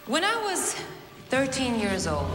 When I was 13 years old,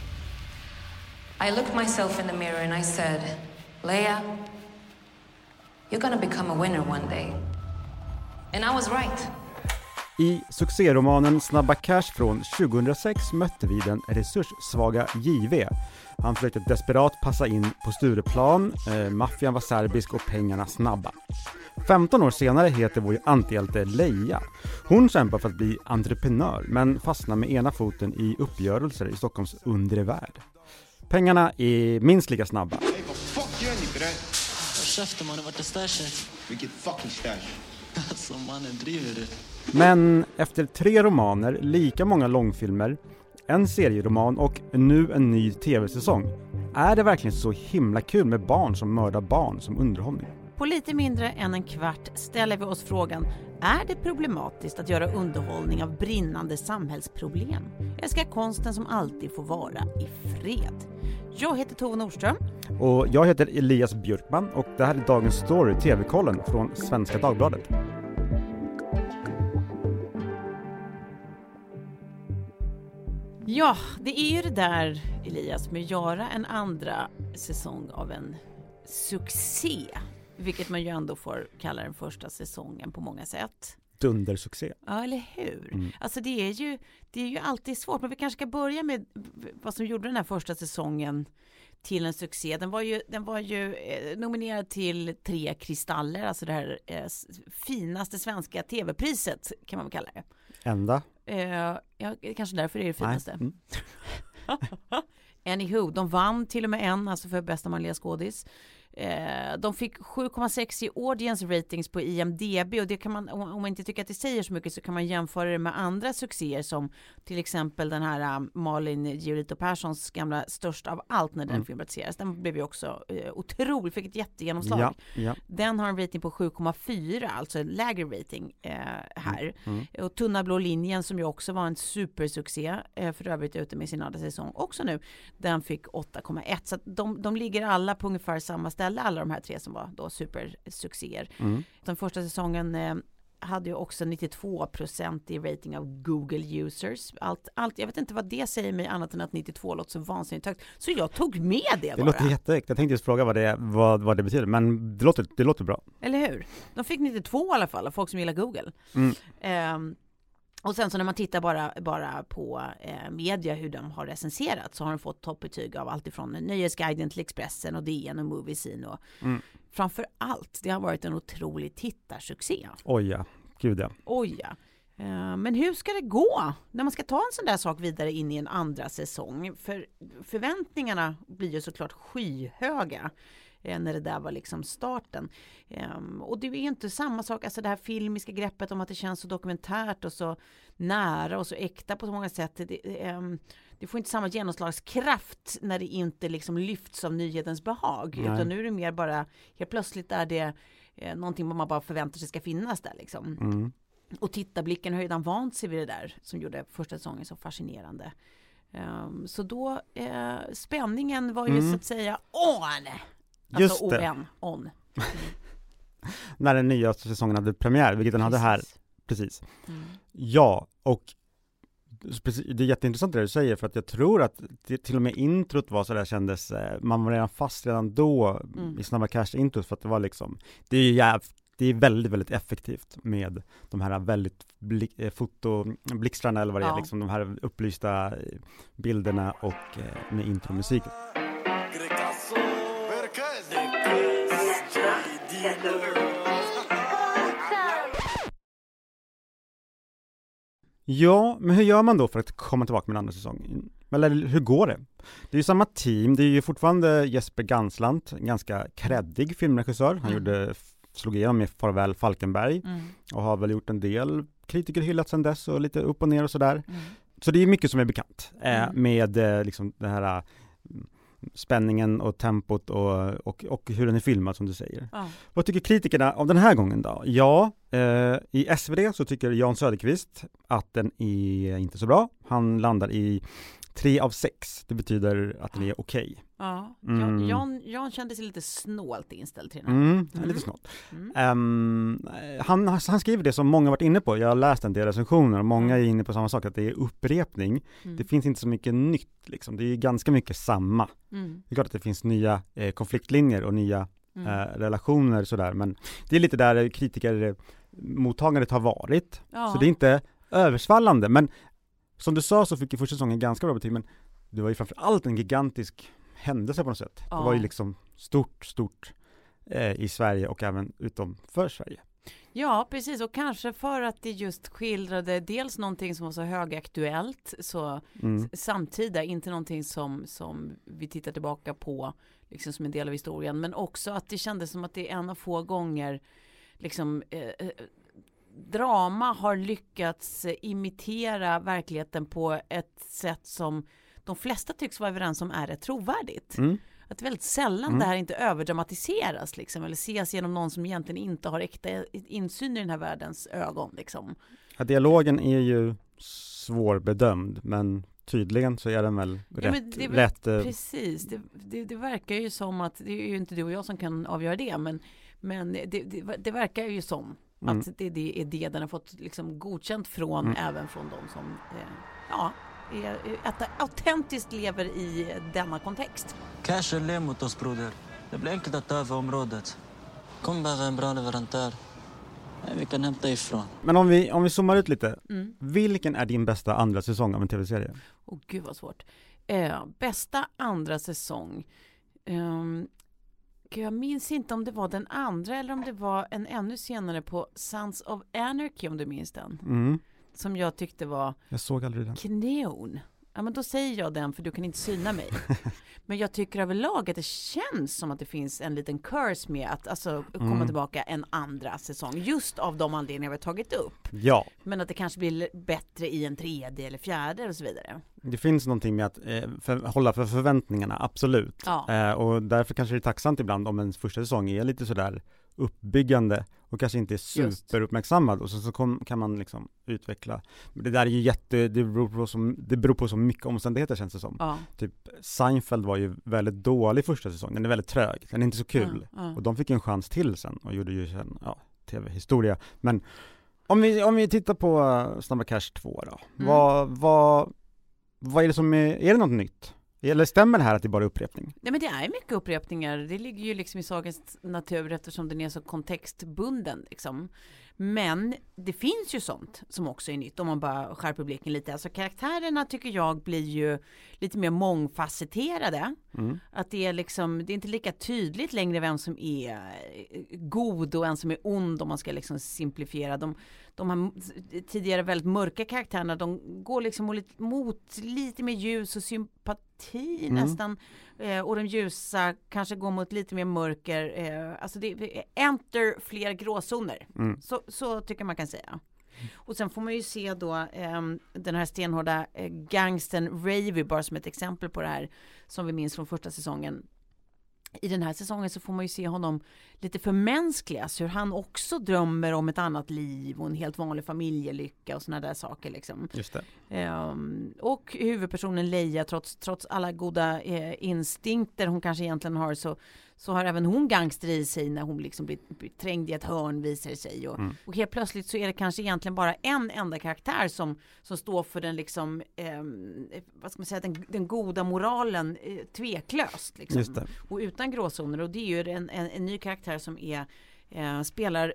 I looked myself in the mirror and I said, Leia, you're gonna become a winner one day. And I was right. I succéromanen Snabba Cash från 2006 mötte vi den resurssvaga JV. Han försökte desperat passa in på Stureplan, maffian var serbisk och pengarna snabba. 15 år senare heter vår antihjälte Leia. Hon kämpar för att bli entreprenör men fastnar med ena foten i uppgörelser i Stockholms undre värld. Pengarna är minst lika snabba. Hey, vad fuck gör ni bre? Käften mannen, vart är stashen? Vilket fucking stash? Alltså mannen, driver du? Men efter 3 romaner, lika många långfilmer, en serieroman och nu en ny tv-säsong, är det verkligen så himla kul med barn som mördar barn som underhållning? På lite mindre än en kvart ställer vi oss frågan: är det problematiskt att göra underhållning av brinnande samhällsproblem? Eller ska konsten som alltid få vara i fred? Jag heter Tove Nordström. Och jag heter Elias Björkman och det här är dagens story, TV-kollen från Svenska Dagbladet. Ja, det är ju det där, Elias, med att göra en andra säsong av en succé. Vilket man ju ändå får kalla den första säsongen på många sätt. Dundersuccé. Ja, eller hur? Alltså det är ju alltid svårt. Men vi kanske ska börja med vad som gjorde den här första säsongen till en succé. Den var ju nominerad till 3 kristaller. Alltså det här finaste svenska tv-priset kan man väl kalla det. Ända? Ja, kanske därför är det finaste. Anywho, de vann till och med en, alltså för bästa manliga skådis. De fick 7,6 i audience ratings på IMDb och det kan man, om man inte tycker att det säger så mycket så kan man jämföra det med andra succéer som till exempel den här Malin Giolito Perssons gamla Störst av allt när den filmatiseras. Den blev ju också otrolig, fick ett jättegenomslag. Ja. Den har en rating på 7,4, alltså en lägre rating här. Och Tunna blå linjen som ju också var en supersuccé för övrigt ute med sin andra säsong också nu, den fick 8,1 så att de ligger alla på ungefär samma ställe, alla de här 3 som var då supersuccéer. Den första säsongen hade ju också 92% i rating av Google users. Allt, jag vet inte vad det säger mig annat än att 92 låter så vansinnigt högt. Så jag tog med det bara. Det låter jättehögt. Jag tänkte just fråga vad det betyder, men det låter bra. Eller hur? De fick 92 i alla fall av folk som gillar Google. Och sen så när man tittar bara på media hur de har recenserat så har de fått toppbetyg av allt ifrån Nöjesguiden till Expressen och DN och Moviescene och framför allt, det har varit en otrolig tittarsuccé. Oj ja, gud ja. Oj ja. Men hur ska det gå när man ska ta en sån där sak vidare in i en andra säsong? För förväntningarna blir ju såklart skyhöga när det där var liksom starten. Och det är inte samma sak, alltså det här filmiska greppet om att det känns så dokumentärt och så nära och så äkta på så många sätt. Det får inte samma genomslagskraft när det inte liksom lyfts av nyhetens behag. Nej. Utan nu är det mer bara, helt plötsligt är det någonting man bara förväntar sig ska finnas där liksom. Och tittarblicken har redan vant sig vid det där som gjorde första säsongen så fascinerande. Så då, spänningen var ju så att säga on! Just alltså det. On. När den nya säsongen hade premiär, vilket den hade här. Precis. Ja, och det är jätteintressant det du säger, för att jag tror att till och med introt var så där kändes, man var redan fast redan då i Snabba Cash-introt, för att det var liksom, det är väldigt, väldigt effektivt med de här väldigt fotoblixtrarna eller vad det är, liksom de här upplysta bilderna och med intromusiken. Ja, men hur gör man då för att komma tillbaka med en andra säsong? Eller hur går det? Det är ju samma team, det är ju fortfarande Jesper Ganslant, en ganska kreddig filmregissör. Han slog igenom med Farväl Falkenberg och har väl gjort en del kritiker hyllat sedan dess och lite upp och ner och sådär. Så det är mycket som är bekant med liksom det här spänningen och tempot och hur den är filmad som du säger. Vad tycker kritikerna av den här gången då? Ja, i SvD så tycker Jan Söderqvist att den är inte så bra. Han landar i 3 av 6. Det betyder att den är okej. Ja, Jan kände sig lite snålt inställd till den här. Lite snålt. Han skriver det som många varit inne på. Jag har läst en del recensioner och många är inne på samma sak, att det är upprepning. Det finns inte så mycket nytt liksom. Det är ganska mycket samma. Det är klart att det finns nya konfliktlinjer och nya relationer sådär, men det är lite där kritikermottagandet har varit. Så det är inte översvallande, men som du sa så fick ju första säsongen ganska bra betyg, men det var ju framförallt en gigantisk händelse på något sätt. Det var ju liksom stort i Sverige och även utanför Sverige. Ja, precis. Och kanske för att det just skildrade dels någonting som var så högaktuellt, så samtida, inte någonting som vi tittar tillbaka på liksom som en del av historien, men också att det kändes som att det är en av få gånger liksom drama har lyckats imitera verkligheten på ett sätt som de flesta tycks vara överens om är rätt trovärdigt. Att väldigt sällan det här inte överdramatiseras liksom, eller ses genom någon som egentligen inte har äkta insyn i den här världens ögon. Liksom. Ja, dialogen är ju svårbedömd, men tydligen så är den väl rätt. Precis, det verkar ju som att, det är ju inte du och jag som kan avgöra det, men det verkar ju som att det är det den har fått liksom godkänt från, även från de som autentiskt lever i denna kontext. Cash är le mot oss, broder. Det blir enkelt att ta över området. Kom bara en bra leverantör. Vi kan hämta ifrån. Men om vi zoomar ut lite. Vilken är din bästa andra säsong av en tv-serie? Gud vad svårt. Bästa andra säsong. Jag minns inte om det var den andra eller om det var en ännu senare på Sons of Anarchy, om du minns den. Som jag tyckte var... Jag såg aldrig den. Kanon. Ja, men då säger jag den, för du kan inte syna mig. Men jag tycker överlag att det känns som att det finns en liten curse med att komma tillbaka en andra säsong. Just av de anledningar vi har tagit upp. Ja. Men att det kanske blir bättre i en tredje eller fjärde och så vidare. Det finns någonting med att hålla för förväntningarna, absolut. Ja. Och därför kanske det är tacksamt ibland om en första säsong är lite sådär uppbyggande och kanske inte är superuppmärksammad, och så kan man liksom utveckla. Det där är ju det beror på så mycket omständigheter, känns det som. Ja. Typ Seinfeld var ju väldigt dålig första säsongen. Den är väldigt trög. Den är inte så kul. Och de fick en chans till sen och gjorde ju sen tv-historia. Men om vi tittar på Snabba Cash 2 då. Vad är det som är det något nytt? Eller stämmer det här att det bara är upprepning? Nej, men det är mycket upprepningar. Det ligger ju liksom i sagans natur eftersom den är så kontextbunden liksom. Men det finns ju sånt som också är nytt om man bara skärper blicken lite. Alltså karaktärerna tycker jag blir ju lite mer mångfacetterade. Att det är liksom, det är inte lika tydligt längre vem som är god och vem som är ond, om man ska liksom simplifiera. De här tidigare väldigt mörka karaktärerna, de går liksom mot lite mer ljus och sympati nästan. Och de ljusa kanske går mot lite mer mörker. Alltså det enter fler gråzoner. Så tycker man kan säga. Och sen får man ju se då den här stenhårda gangstern Ravy, bara som ett exempel på det här som vi minns från första säsongen. I den här säsongen så får man ju se honom lite förmänskligas, hur han också drömmer om ett annat liv och en helt vanlig familjelycka och såna där saker liksom. Just det. Och huvudpersonen Leia, trots alla goda instinkter hon kanske egentligen har, så har även hon gangster i sig när hon liksom blir trängd i ett hörn, visar sig. Och helt plötsligt så är det kanske egentligen bara en enda karaktär som står för den liksom, vad ska man säga, den goda moralen tveklöst. Liksom. Just det. Och utan gråzoner. Och det är ju en ny karaktär som spelar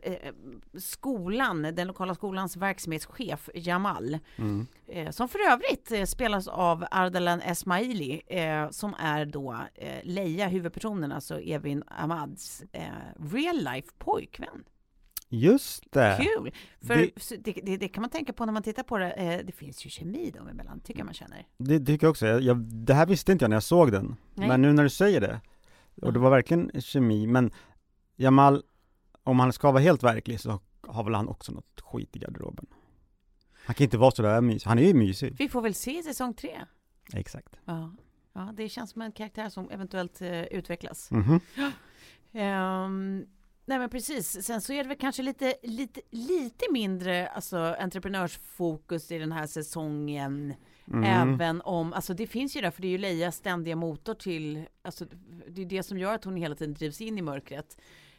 den lokala skolans verksamhetschef Jamal, som för övrigt spelas av Ardalan Esmaili, som är då Leia, huvudpersonen, alltså Evin Ahmads real life pojkvän. Just det. Kul! För det kan man tänka på när man tittar på det. Det finns ju kemi dem emellan, tycker man känner. Det tycker jag också. Det här visste inte jag när jag såg den. Nej. Men nu när du säger det, och det var verkligen kemi, men Jamal, om han ska vara helt verklig, så har väl han också något skit i garderoben. Han kan inte vara så där mysig. Han är ju mysig. Vi får väl se i säsong 3. Exakt. Ja, det känns som en karaktär som eventuellt utvecklas. Nej men precis, sen så är det väl kanske lite mindre alltså entreprenörsfokus i den här säsongen. Även om, alltså det finns ju där, för det är ju Leias ständiga motor till, alltså det är det som gör att hon hela tiden drivs in i mörkret.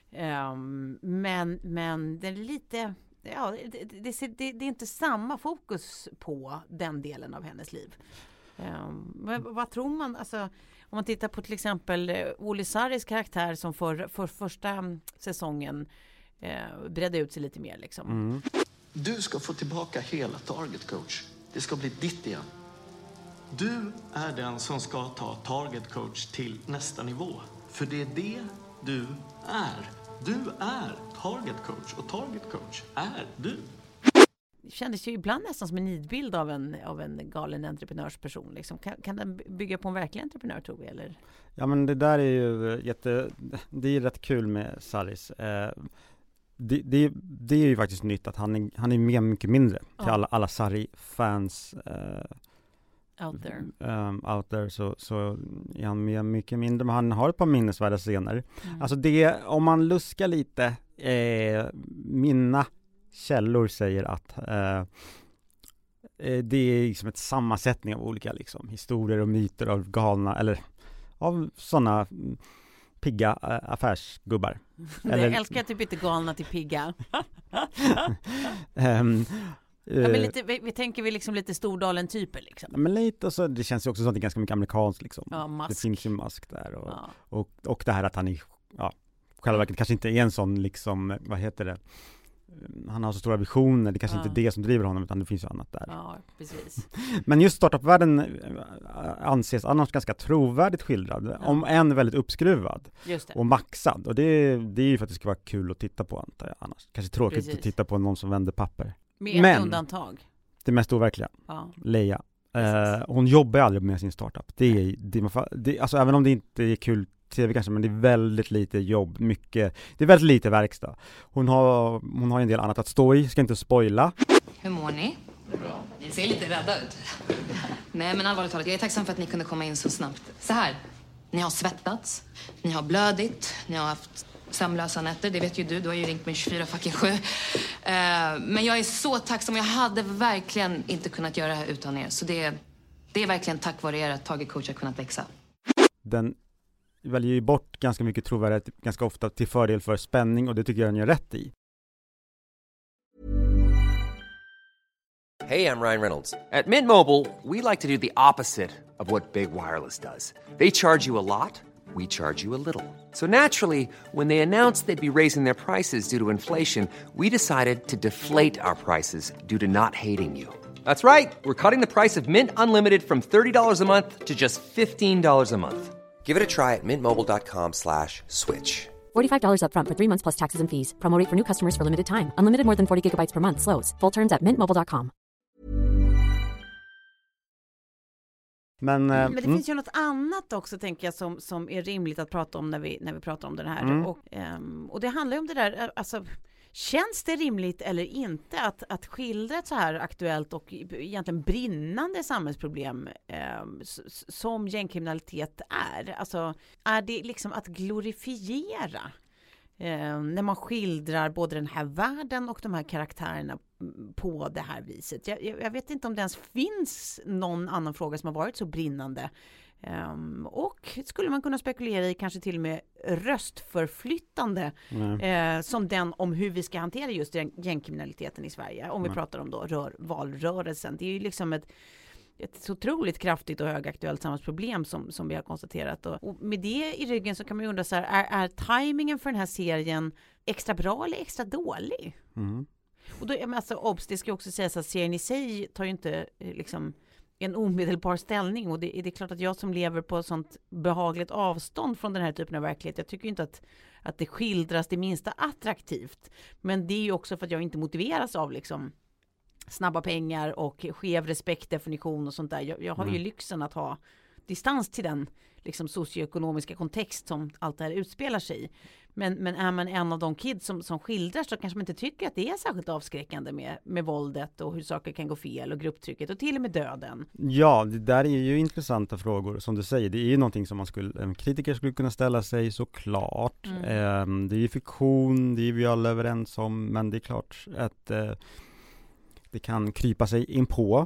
Men det är lite, ja, det är inte samma fokus på den delen av hennes liv. Men vad tror man, alltså om man tittar på till exempel Olle Sarris karaktär som för första säsongen bredde ut sig lite mer liksom. Du ska få tillbaka hela Target, coach. Det ska bli ditt igen. Du är den som ska ta Target, coach, till nästa nivå. För det är det du är. Du är Target, coach, och Target, coach är du. Det kändes ju ibland nästan som en nidbild av en galen entreprenörsperson. Liksom. Kan den bygga på en verklig entreprenör, tror vi? Eller? Ja, men det där är ju det är rätt kul med Sarris. Det är ju faktiskt nytt att han är med mycket mindre till alla Sarri-fans out there så är han med mycket mindre, men han har ett par minnesvärda scener. Alltså om man luskar lite, mina källor säger att det är liksom ett sammansättning av olika liksom, historier och myter av galna, eller av sådana pigga affärsgubbar. Jag älskar typ inte galna till pigga. Men lite, vi tänker liksom lite Stordalen-typer liksom. Men lite, och så, det känns ju också som att det är ganska mycket amerikanskt liksom. Ja, det finns ju mask där och det här att han är, själva verket kanske inte är en sån liksom, vad heter det? Han har så stora visioner, det kanske inte är det som driver honom, utan det finns ju annat där. Ja, precis. Men just startup-världen anses annars ganska trovärdigt skildrad, om än väldigt uppskruvad och maxad. Och det är ju för att det ska vara kul att titta på, antar jag, annars. Kanske tråkigt att titta på någon som vänder papper. Med ett undantag. Det mest overkliga. Leia. Hon jobbar aldrig med sin startup. Alltså, även om det inte är kul TV kanske, men det är väldigt lite jobb, det är väldigt lite verkstad. Hon har en del annat att stå i, ska inte spoila. Hur mår ni? Bra. Ni ser lite rädda ut. Nej, men allvarligt talat, jag är tacksam för att ni kunde komma in så snabbt. Så här, ni har svettats, ni har blödit, ni har haft sömnlösa nätter, det vet ju du har ju ringt mig 24/7. Men jag är så tacksam, jag hade verkligen inte kunnat göra det här utan er. Så det är verkligen tack vare er att Target Coach har kunnat växa. Den väljer ju bort ganska mycket trovärdighet ganska ofta till fördel för spänning, och det tycker jag den gör rätt i. Hey, I'm Ryan Reynolds. At Mint Mobile, we like to do the opposite of what Big Wireless does. They charge you a lot, we charge you a little. So naturally, when they announced they'd be raising their prices due to inflation, we decided to deflate our prices due to not hating you. That's right. We're cutting the price of Mint Unlimited from $30 a month to just $15 a month. Give it a try at mintmobile.com/switch. $45 up front for 3 months plus taxes and fees. Promo rate for new customers for limited time. Unlimited more than 40 gigabytes per month. Slows full terms at mintmobile.com. Men det finns ju något annat också, tänker jag, som är rimligt att prata om när vi pratar om den här. Och det handlar ju om det där, alltså, känns det rimligt eller inte att skildra ett så här aktuellt och egentligen brinnande samhällsproblem som gängkriminalitet är? Alltså, är det liksom att glorifiera när man skildrar både den här världen och de här karaktärerna på det här viset? Jag vet inte om det ens finns någon annan fråga som har varit så brinnande. Och skulle man kunna spekulera i kanske till och med röstförflyttande som den om hur vi ska hantera just gängkriminaliteten i Sverige, om vi pratar om då valrörelsen. Det är ju liksom ett otroligt kraftigt och högaktuellt samhällsproblem som vi har konstaterat. Och med det i ryggen så kan man ju undra så här, är timingen för den här serien extra bra eller extra dålig? Och då, alltså, det ska också sägas att serien i sig tar ju inte liksom en omedelbar ställning, och det är klart att jag som lever på sånt behagligt avstånd från den här typen av verklighet, jag tycker inte att det skildras det minsta attraktivt, men det är ju också för att jag inte motiveras av liksom snabba pengar och skev respektdefinition och sånt där. Jag har ju lyxen att ha distans till den liksom socioekonomiska kontext som allt det här utspelar sig i. Men är man en av de kids som skildrar så kanske man inte tycker att det är särskilt avskräckande med våldet och hur saker kan gå fel och grupptrycket och till och med döden. Ja, det där är ju intressanta frågor som du säger. Det är ju någonting som en kritiker skulle kunna ställa sig såklart. Det är ju fiktion, det är vi alla överens om, men det är klart att det kan krypa sig in på.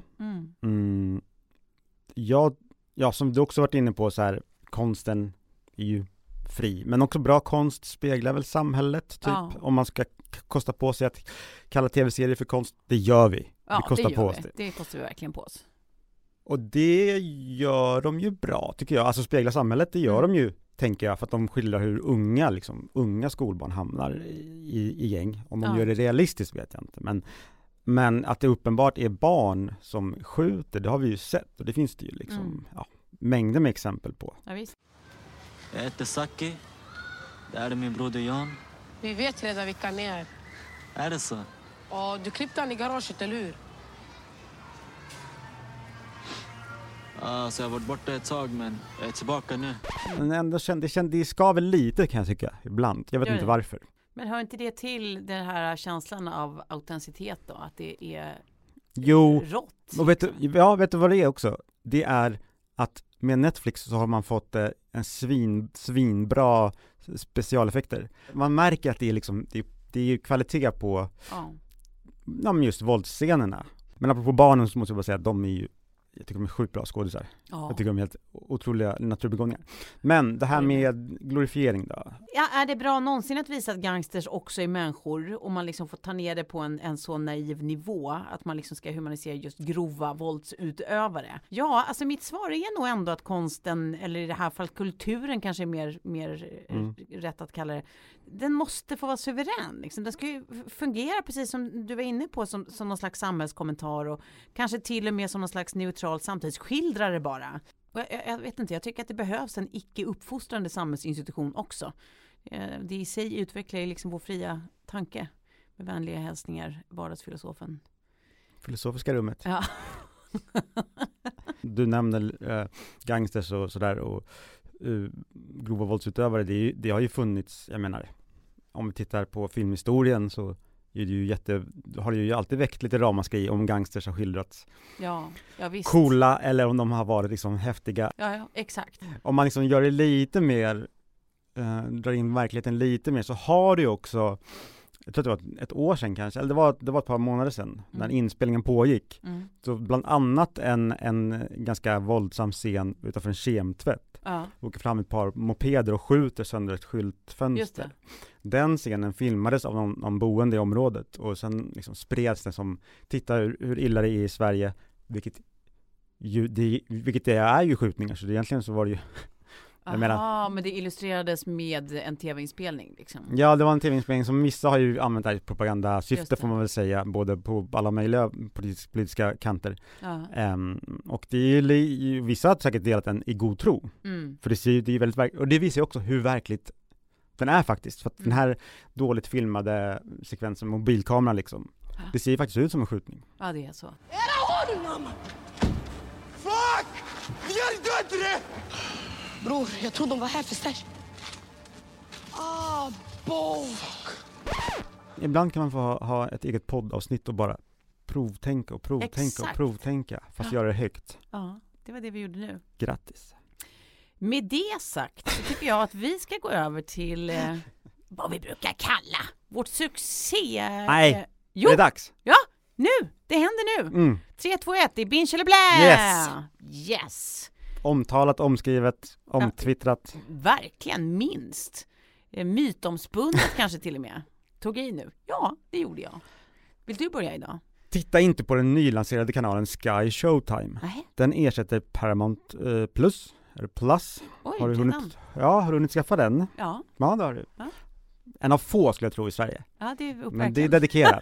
Ja, som du också varit inne på så här, konsten är ju fri, men också bra konst speglar väl samhället typ. Om man ska kosta på sig att kalla tv-serier för konst, det gör vi. Ja, det kostar det på gör oss vi. Det kostar vi verkligen på oss. Och det gör de ju bra tycker jag. Alltså spegla samhället, det gör de ju, tänker jag, för att de skildrar hur unga skolbarn hamnar i gäng. Om de gör det realistiskt vet jag inte, men att det uppenbart är barn som skjuter, det har vi ju sett, och det finns det ju liksom mängder med exempel på. Ja, visst. Jag heter Saki. Det här är min broder Jan. Vi vet redan vilka ni är. Är det så? Ja, du klippte han i garaget, eller hur? Så jag har varit borta ett tag, men jag är tillbaka nu. Men ändå det skaver lite kan jag tycka, ibland. Jag vet inte varför. Men hör inte det till den här känslan av autenticitet då? Att det är rått? Och vet du vad det är också? Det är att med Netflix så har man fått en svinbra specialeffekter. Man märker att det är liksom det är kvalitet på just våldsscenerna. Men apropå barnen så måste jag bara säga att jag tycker de är sjukt bra skådisar. Jag tycker de är helt otroliga naturbegåvningar. Men det här med glorifiering då? Ja, är det bra någonsin att visa att gangsters också är människor och man liksom får ta ner det på en så naiv nivå att man liksom ska humanisera just grova våldsutövare? Ja, alltså mitt svar är nog ändå att konsten, eller i det här fallet kulturen kanske är mer rätt att kalla det, den måste få vara suverän. Liksom. Den ska ju fungera precis som du var inne på som någon slags samhällskommentar och kanske till och med som någon slags neutral samtidsskildrare bara. Jag vet inte, jag tycker att det behövs en icke-uppfostrande samhällsinstitution också. Det i sig utvecklar liksom vår fria tanke. Med vänliga hälsningar, vardagsfilosofen. Filosofiska rummet. Ja. Du nämner gangsters och sådär och grova våldsutövare. Det har ju funnits, jag menar, om vi tittar på filmhistorien så är det ju har det ju alltid väckt lite ramaskri om gangsters har skildrats. Ja, visst. Coola eller om de har varit liksom häftiga. Ja, exakt. Om man liksom gör det lite mer, drar in verkligheten lite mer, så har det ju också, jag tror att det var ett år sedan kanske, eller det var ett par månader sedan när inspelningen pågick. Så bland annat en ganska våldsam scen utanför en kemtvätt. Åker fram ett par mopeder och skjuter sönder ett skyltfönster. Den scenen filmades av någon boende i området och sen liksom spreds den som, titta hur illa det är i Sverige, vilket det är ju skjutningar, så egentligen så var det ju men det illustrerades med en tv-inspelning liksom. Ja, det var en tv-inspelning som vissa har ju använt i propagandasyfte får man väl säga, både på alla möjliga politiska kanter. Och det är ju, vissa har säkert delat den i god tro. För det är väldigt och det visar ju också hur verkligt den är faktiskt. För att den här dåligt filmade sekvensen med mobilkameran liksom, det ser ju faktiskt ut som en skjutning. Ja, det är så. Fuck! Jag är död! Bror, jag tror de var här för stash. Ibland kan man få ha ett eget poddavsnitt och bara provtänka, fast göra det högt. Ja, det var det vi gjorde nu. Grattis. Med det sagt så tycker jag att vi ska gå över till vad vi brukar kalla vårt succé. Nej, det är dags. Ja, nu. Det händer nu. 3, 2, 1, det är binge eller blä. Yes. Omtalat, omskrivet, omtwittrat. Verkligen, minst. Mytomspunnet kanske till och med. Tog i nu. Ja, det gjorde jag. Vill du börja idag? Titta inte på den nylanserade kanalen Sky Showtime. Den ersätter Paramount Plus. Eller Plus. Oj, har du hunnit skaffa den? Ja. Ja, det har du. Ja. En av få skulle jag tro i Sverige. Ja, det är uppverkligen. Men det är dedikerat.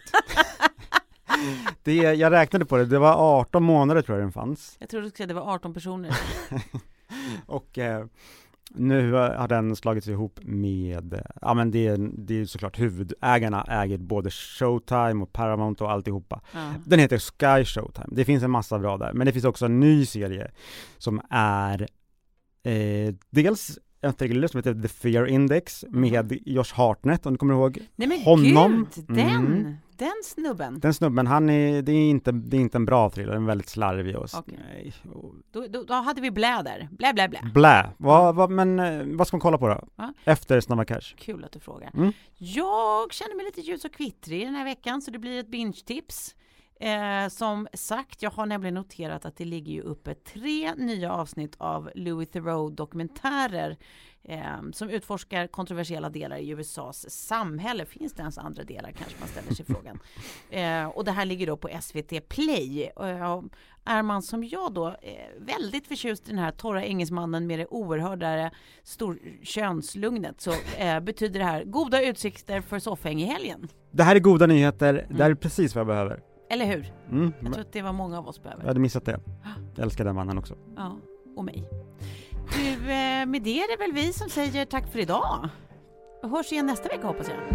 Jag räknade på det. Det var 18 månader tror jag den fanns. Jag tror du skulle säga det var 18 personer. Och nu har den slagits ihop med, men det är såklart huvudägarna äger både Showtime och Paramount och alltihopa. Den heter Sky Showtime. Det finns en massa bra där, men det finns också en ny serie som är dels en thriller som heter The Fear Index med Josh Hartnett, om du kommer ihåg. Nej men honom. Gud, den snubben. Den snubben, det är inte en bra thriller, den är väldigt slarvig. Okay. Då hade vi blä där. Blä. Men vad ska man kolla på då? Efter Snabba Cash. Kul att du frågar. Jag känner mig lite ljus och kvittrig den här veckan, så det blir ett binge-tips. Som sagt, jag har nämligen noterat att det ligger ju uppe 3 nya avsnitt av Louis Theroux-dokumentärer som utforskar kontroversiella delar i USAs samhälle. Finns det ens andra delar, kanske man ställer sig frågan. Och det här ligger då på SVT Play. Är man som jag då väldigt förtjust i den här torra engelsmannen med det oerhörda könslugnet, så betyder det här goda utsikter för soffhäng i helgen. Det här är goda nyheter, det här är precis vad jag behöver. Eller hur? Jag tror att det var många av oss behöver. Jag hade missat det. Jag älskar den mannen också. Ja, och mig. Du, med det är det väl vi som säger tack för idag. Och hörs igen nästa vecka, hoppas jag.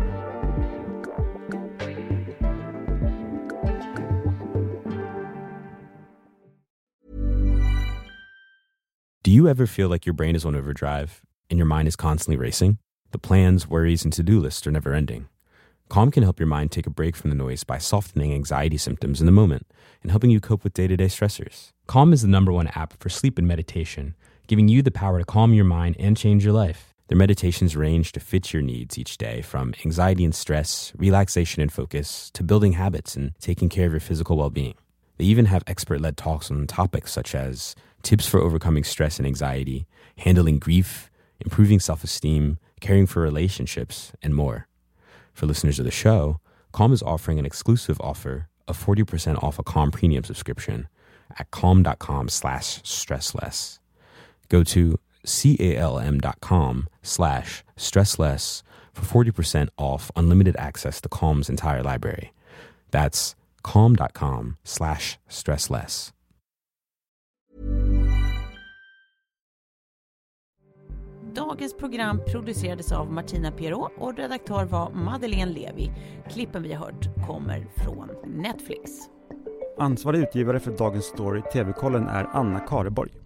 Do you ever feel like your brain is on overdrive and your mind is constantly racing? The plans, worries, and to-do lists are never ending. Calm can help your mind take a break from the noise by softening anxiety symptoms in the moment and helping you cope with day-to-day stressors. Calm is the #1 app for sleep and meditation, giving you the power to calm your mind and change your life. Their meditations range to fit your needs each day, from anxiety and stress, relaxation and focus, to building habits and taking care of your physical well-being. They even have expert-led talks on topics such as tips for overcoming stress and anxiety, handling grief, improving self-esteem, caring for relationships, and more. For listeners of the show, Calm is offering an exclusive offer of 40% off a Calm premium subscription at calm.com/stressless. Go to calm.com/stressless for 40% off unlimited access to Calm's entire library. That's calm.com/stressless. Dagens program producerades av Martina Pierrot och redaktör var Madeleine Levi. Klippen vi har hört kommer från Netflix. Ansvarig utgivare för Dagens Story TV-kollen är Anna Kareborg.